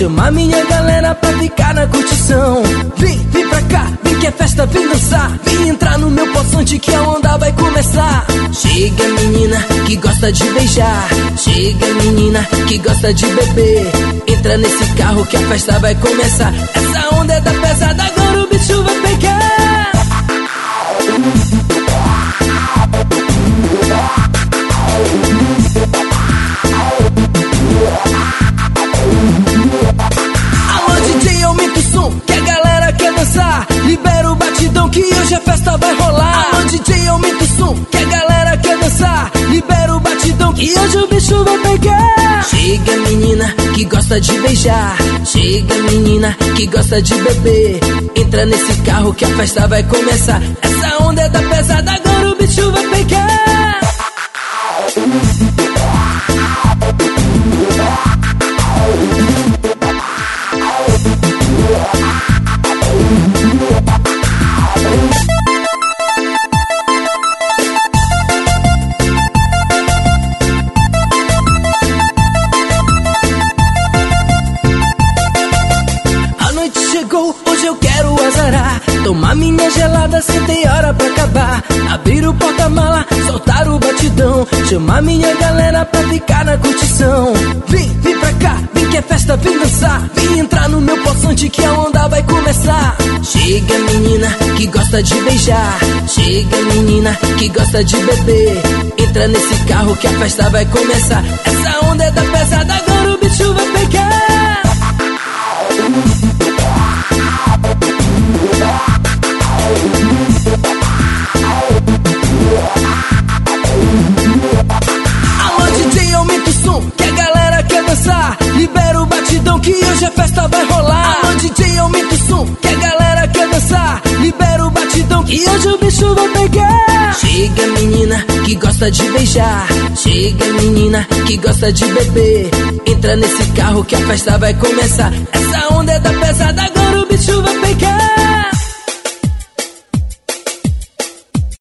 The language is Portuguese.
Chama minha galera pra ficar na curtição. Vem pra cá, vem que é festa, vem dançar. Vem entrar no meu poçante que a onda vai começar. Chega menina que gosta de beijar. Chega menina que gosta de beber. Entra nesse carro que a festa vai começar. Essa onda é da pesada, agora o bicho vai pegar. Alô DJ, aumenta o som que a galera quer dançar. Libera o batidão que hoje a festa vai rolar. Alô DJ, aumenta o som que a galera quer dançar. Libera o batidão que hoje o bicho vai pegar. Chega menina que gosta de beijar. Chega menina que gosta de beber. Entra nesse carro que a festa vai começar. Essa onda é da pesada, agora o bicho vai pegar. Hoje eu quero azarar, tomar minha gelada sem ter hora pra acabar. Abrir o porta-mala, soltar o batidão. Chamar minha galera pra ficar na curtição. Vem pra cá, vem que é festa, vem dançar. Vem entrar no meu poçante que a onda vai começar. Chega menina que gosta de beijar. Chega menina que gosta de beber. Entra nesse carro que a festa vai começar. Essa onda é da pesada, agora o bicho vai pegar. Alô DJ, aumenta o som que a galera quer dançar. Libera o batidão que hoje a festa vai rolar. Alô DJ, aumenta o som que a galera quer dançar. Libera o batidão que hoje o bicho vai pegar. Chega menina que gosta de beijar. Chega menina que gosta de beber. Entra nesse carro que a festa vai começar. Essa onda é da pesada, agora o bicho vai pegar.